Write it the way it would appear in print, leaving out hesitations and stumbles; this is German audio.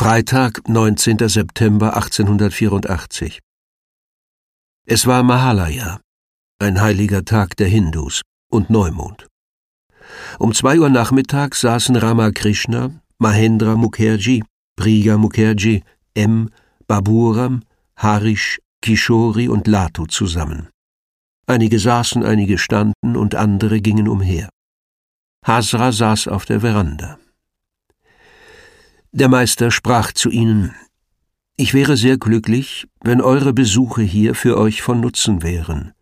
Freitag, 19. September 1884. Es war Mahalaya, ein heiliger Tag der Hindus, und Neumond. Um 2 Uhr nachmittags saßen Ramakrishna, Mahendra Mukherjee, Priya Mukherjee, M., Baburam, Harish, Kishori und Latu zusammen. Einige saßen, einige standen und andere gingen umher. Hazra saß auf der Veranda. Der Meister sprach zu ihnen: Ich wäre sehr glücklich, wenn eure Besuche hier für euch von Nutzen wären.